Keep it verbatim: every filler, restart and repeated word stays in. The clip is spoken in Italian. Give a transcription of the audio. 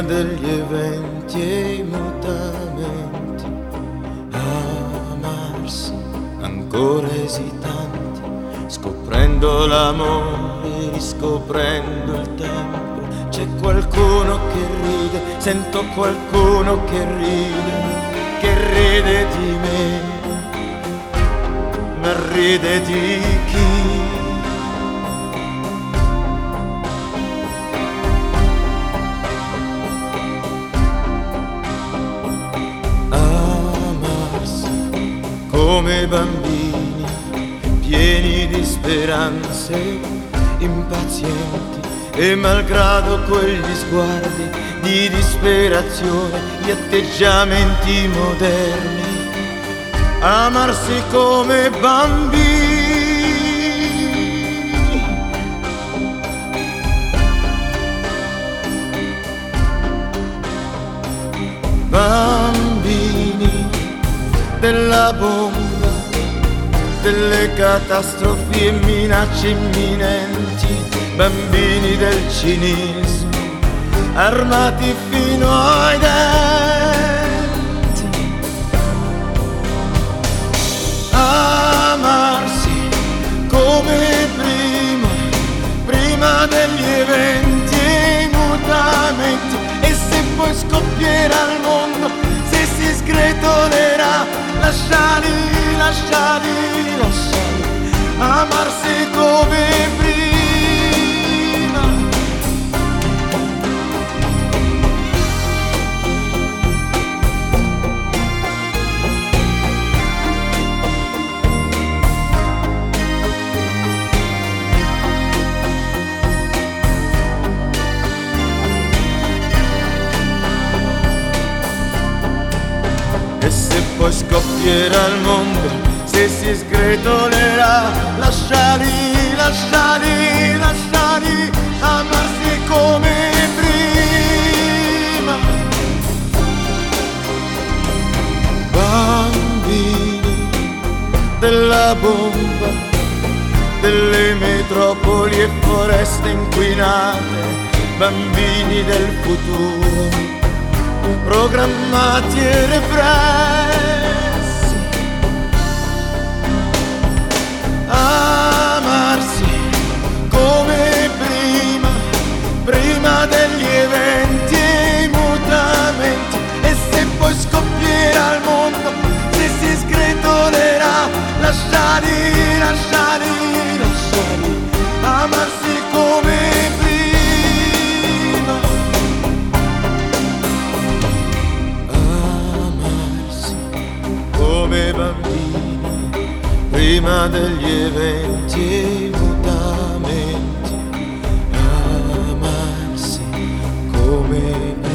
prima degli eventi e i mutamenti, amarsi ancora esitanti, scoprendo l'amore, riscoprendo il tempo. C'è qualcuno che ride, sento qualcuno che ride, che ride di me, ma ride di chi? Come bambini pieni di speranze, impazienti e malgrado quegli sguardi di disperazione, gli atteggiamenti moderni, amarsi come bambini. Bambini della bomba, delle catastrofi e minacce imminenti, bambini del cinismo, armati fino ai denti. Amarsi come prima, prima degli eventi e i mutamenti, e se poi scoppierà il mondo, se si sgretolerà, lasciali, lasciali, lasciali, amarsi come prima. E se poi scoppierà il mondo, se si sgretolerà, lasciali, lasciali, lasciali, amarsi come prima. Bambini della bomba, delle metropoli e foreste inquinate, bambini del futuro, programmati e repressi. Amarsi come prima, prima degli eventi e i mutamenti, e se poi scoppierà il mondo, se si sgretolerà, lasciali, lasciali, lasciali, amarsi come prima. Come bambini, prima degli eventi e i mutamenti, amarsi come